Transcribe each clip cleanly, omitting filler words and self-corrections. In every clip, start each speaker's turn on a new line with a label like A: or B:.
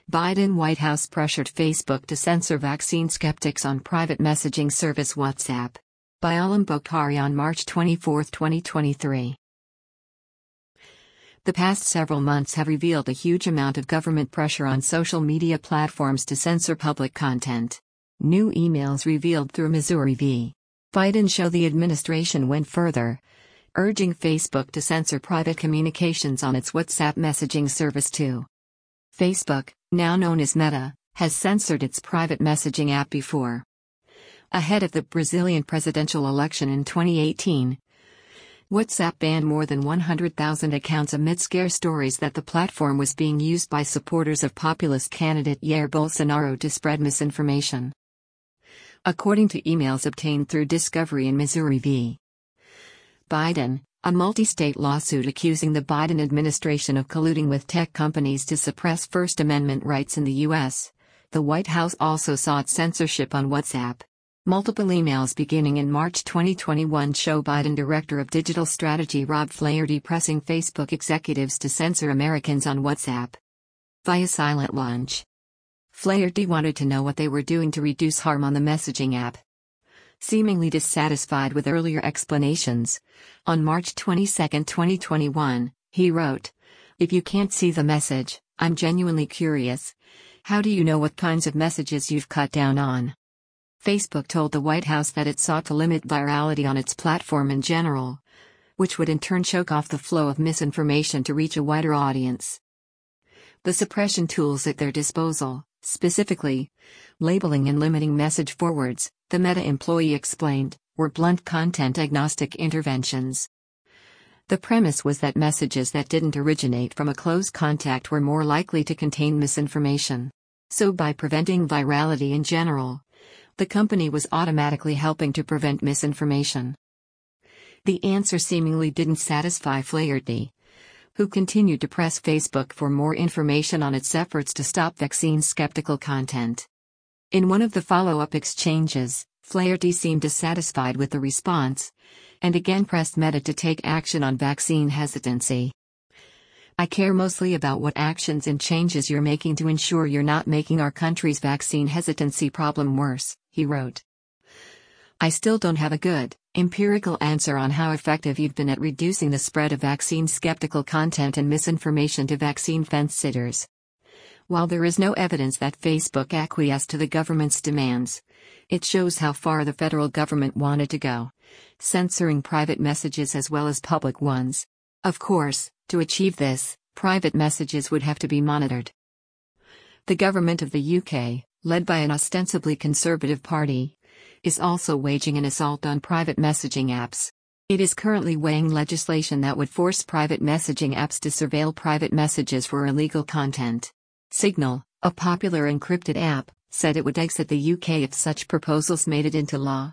A: Biden White House pressured Facebook to censor vaccine skeptics on private messaging service WhatsApp. By Alam Bokhari on March 24, 2023. The past several months have revealed a huge amount of government pressure on social media platforms to censor public content. New emails revealed through Missouri v. Biden show the administration went further, urging Facebook to censor private communications on its WhatsApp messaging service too. Facebook, now known as Meta, has censored its private messaging app before. Ahead of the Brazilian presidential election in 2018, WhatsApp banned more than 100,000 accounts amid scare stories that the platform was being used by supporters of populist candidate Jair Bolsonaro to spread misinformation. According to emails obtained through Discovery in Missouri v. Biden, a multi-state lawsuit accusing the Biden administration of colluding with tech companies to suppress First Amendment rights in the U.S., the White House also sought censorship on WhatsApp. Multiple emails beginning in March 2021 show Biden Director of Digital Strategy Rob Flaherty pressing Facebook executives to censor Americans on WhatsApp via silent launch. Flaherty wanted to know what they were doing to reduce harm on the messaging app. Seemingly dissatisfied with earlier explanations, on March 22, 2021, he wrote, "If you can't see the message, I'm genuinely curious. How do you know what kinds of messages you've cut down on?" Facebook told the White House that it sought to limit virality on its platform in general, which would in turn choke off the flow of misinformation to reach a wider audience. The suppression tools at their disposal, specifically labeling and limiting message forwards, the Meta employee explained, were blunt content-agnostic interventions. The premise was that messages that didn't originate from a close contact were more likely to contain misinformation. So by preventing virality in general, the company was automatically helping to prevent misinformation. The answer seemingly didn't satisfy Flaherty, who continued to press Facebook for more information on its efforts to stop vaccine-skeptical content. In one of the follow-up exchanges, Flaherty seemed dissatisfied with the response, and again pressed Meta to take action on vaccine hesitancy. "I care mostly about what actions and changes you're making to ensure you're not making our country's vaccine hesitancy problem worse," he wrote. "I still don't have a good, empirical answer on how effective you've been at reducing the spread of vaccine-skeptical content and misinformation to vaccine fence-sitters." While there is no evidence that Facebook acquiesced to the government's demands, it shows how far the federal government wanted to go, censoring private messages as well as public ones. Of course, to achieve this, private messages would have to be monitored. The government of the UK, led by an ostensibly conservative party, is also waging an assault on private messaging apps. It is currently weighing legislation that would force private messaging apps to surveil private messages for illegal content. Signal, a popular encrypted app, said it would exit the UK if such proposals made it into law.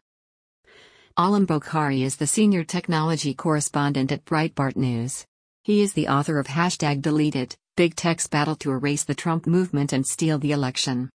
A: Alam Bokhari is the senior technology correspondent at Breitbart News. He is the author of #DeleteIt, Big Tech's Battle to Erase the Trump Movement and Steal the Election.